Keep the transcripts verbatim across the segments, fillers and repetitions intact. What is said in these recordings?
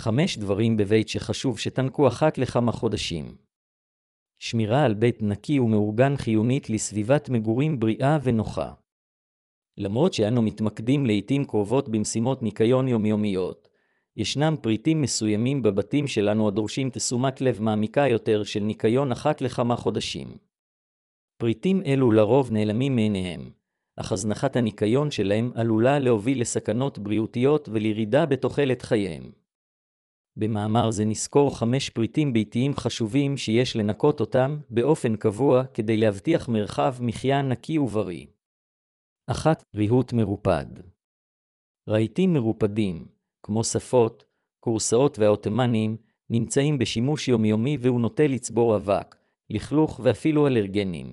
חמש דברים בבית שחשוב שתנקו אחת לכמה חודשים. שמירה על בית נקי ומאורגן חיונית לסביבת מגורים בריאה ונוחה. למרות שאנו מתמקדים לעתים קרובות במשימות ניקיון יומיומיות, ישנם פריטים מסוימים בבתים שלנו הדורשים תשומת לב מעמיקה יותר של ניקיון אחת לכמה חודשים. פריטים אלו לרוב נעלמים מעיניהם, אך הזנחת הניקיון שלהם עלולה להוביל לסכנות בריאותיות ולירידה בתוחלת חייהם. במאמר זה נזכור חמש פריטים ביתיים חשובים שיש לנקות אותם באופן קבוע כדי להבטיח מרחב מחיה נקי ובריא. אחת. ריהוט מרופד. רהיטים מרופדים, כמו שפות, קורסאות והאוטומנים, נמצאים בשימוש יומיומי והוא נוטה לצבור אבק, לכלוך ואפילו אלרגנים.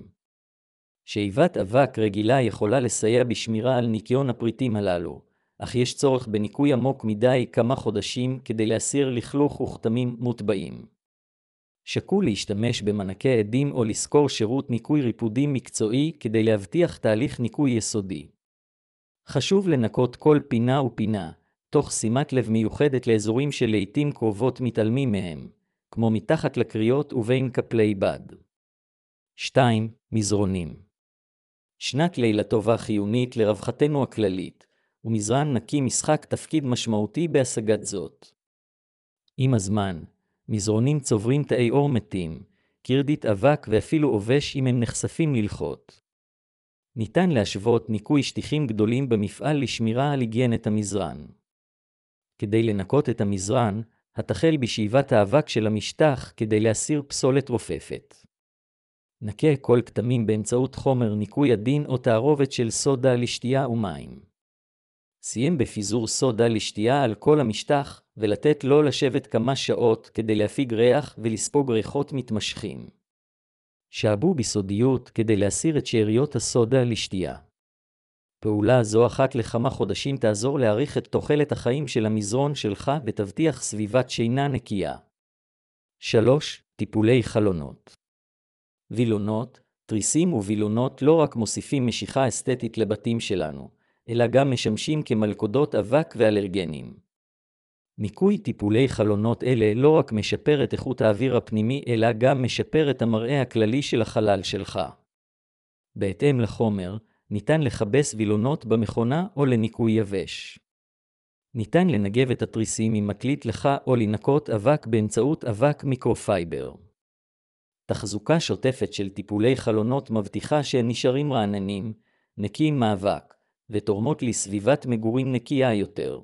שאיבת אבק רגילה יכולה לסייע בשמירה על ניקיון הפריטים הללו, אך יש צורך בניקוי עמוק מדי כמה חודשים כדי להסיר לכלוך וכתמים מוטבעים. שקול להשתמש במנקי עדים או לשכור שירות ניקוי ריפודים מקצועי כדי להבטיח תהליך ניקוי יסודי. חשוב לנקות כל פינה ופינה, תוך שימת לב מיוחדת לאזורים שלעיתים קרובות מתעלמים מהם, כמו מתחת לקריות ובין כפלי בד. שתיים. מזרונים. שנת לילה טובה חיונית לרווחתנו הכללית, ומזרן נקי משחק תפקיד משמעותי בהשגת זאת. עם הזמן, מזרונים צוברים תאי אור מתים, קרדית אבק ואפילו עובש אם הם נחשפים ללחות. ניתן להשוות ניקוי שטיחים גדולים במפעל לשמירה על היגיינת המזרן. כדי לנקות את המזרן, התחל בשאיבת האבק של המשטח כדי להסיר פסולת רופפת. נקה כל כתמים באמצעות חומר ניקוי עדין או תערובת של סודה לשתייה ומים. סיים בפיזור סודה לשתייה על כל המשטח ולתת לו לשבת כמה שעות כדי להפיג ריח ולספוג ריחות מתמשכים. שעבו בסודיות כדי להסיר את שאריות הסודה לשתייה. פעולה זו אחת לכמה חודשים תעזור להאריך את תוחלת החיים של המזרון שלך ותבטיח סביבת שינה נקייה. שלוש. טיפולי חלונות. וילונות, תריסים ווילונות לא רק מוסיפים משיכה אסתטית לבתים שלנו, אלא גם משמשים כמלכודות אבק ואלרגנים. ניקוי טיפולי חלונות אלה לא רק משפר את איכות האוויר הפנימי, אלא גם משפר את המראה הכללי של החלל שלך. בהתאם לחומר, ניתן לחבס וילונות במכונה או לניקוי יבש. ניתן לנגב את התריסים עם מקליט לך או לנקות אבק באמצעות אבק מיקרופייבר. תחזוקה שוטפת של טיפולי חלונות מבטיחה שהם נשארים רעננים, נקיים מאבק, ותורמות לסביבת מגורים נקייה יותר.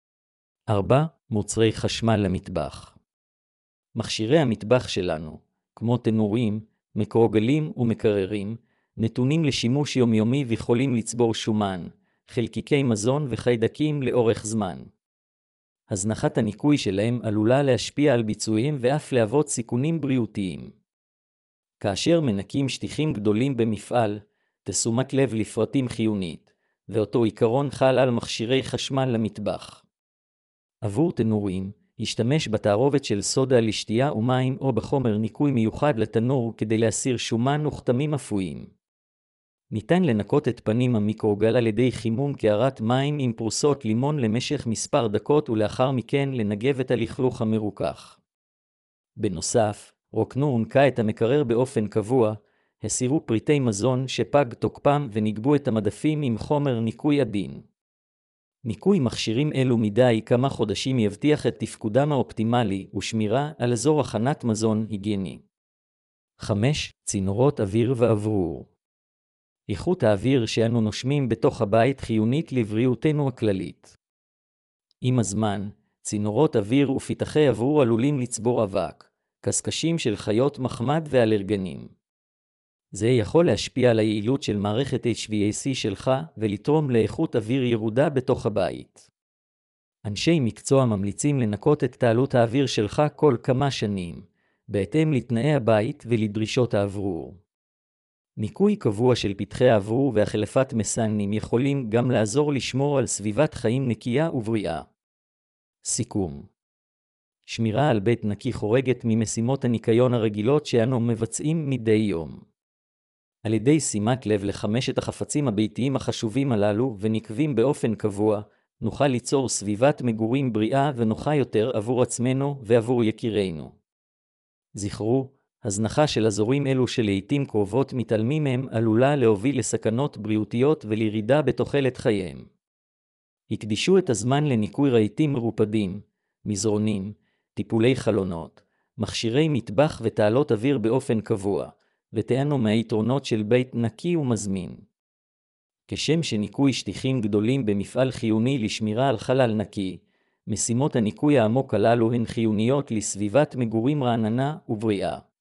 ארבע. מוצרי חשמל למטבח. מכשירי המטבח שלנו, כמו תנורים, מקרוגלים ומקררים, נתונים לשימוש יומיומי ויכולים לצבור שומן, חלקיקי מזון וחיידקים לאורך זמן. הזנחת הניקוי שלהם עלולה להשפיע על ביצועים ואף להוות סיכונים בריאותיים. כאשר מנקים שטיחים גדולים במפעל, תשומת לב לפרטים חיונית, ואותו עיקרון חל על מכשירי חשמל למטבח. עבור תנורים, ישתמש בתערובת של סודה לשתייה ומים או בחומר ניקוי מיוחד לתנור כדי להסיר שומן וכתמים אפויים. ניתן לנקות את פנים המיקרוגל על ידי חימום קערת מים עם פרוסות לימון למשך מספר דקות ולאחר מכן לנגב את הלכלוך המרוכך. בנוסף, רוקנו ונקה את המקרר באופן קבוע, הסירו פריטי מזון שפג תוקפם ונגבו את המדפים עם חומר ניקוי עדין. ניקוי מכשירים אלו מדי כמה חודשים יבטיח את תפקודם האופטימלי ושמירה על אזור הכנת מזון היגייני. חמש. צינורות אוויר ואוורור. איכות האוויר שאנו נושמים בתוך הבית חיונית לבריאותנו הכללית. עם הזמן, צינורות אוויר ופתחי אוורור עלולים לצבור אבק, קשקשים של חיות מחמד ואלרגנים. זה יכול להשפיע על היעילות של מערכת אייץ' וי איי סי שלך ולתרום לאיכות אוויר ירודה בתוך הבית. אנשי מקצוע ממליצים לנקות את תעלות האוויר שלך כל כמה שנים, בהתאם לתנאי הבית ולדרישות האוורור. ניקוי קבוע של פתחי האוורור והחלפת מסננים יכולים גם לעזור לשמור על סביבת חיים נקייה ובריאה. סיכום. שמירה על בית נקי חורגת ממשימות הניקיון הרגילות שאנו מבצעים מדי יום. על ידי שימת לב לחמשת החפצים הביתיים החשובים הללו ונקבים באופן קבוע, נוכל ליצור סביבת מגורים בריאה ונוחה יותר עבור עצמנו ועבור יקירינו. זכרו, הזנחה של אזורים אלו שלעיתים קרובות מתעלמים מהם עלולה להוביל לסכנות בריאותיות ולירידה בתוחלת חייהם. הקדישו את הזמן לניקוי רהיטים מרופדים, מזרונים, טיפולי חלונות, מכשירי מטבח ותעלות אוויר באופן קבוע, ותיהנו מהיתרונות של בית נקי ומזמין. כשם שניקוי שטיחים גדולים במפעל חיוני לשמירה על חלל נקי, משימות הניקוי העמוק הללו הן חיוניות לסביבת מגורים רעננה ובריאה.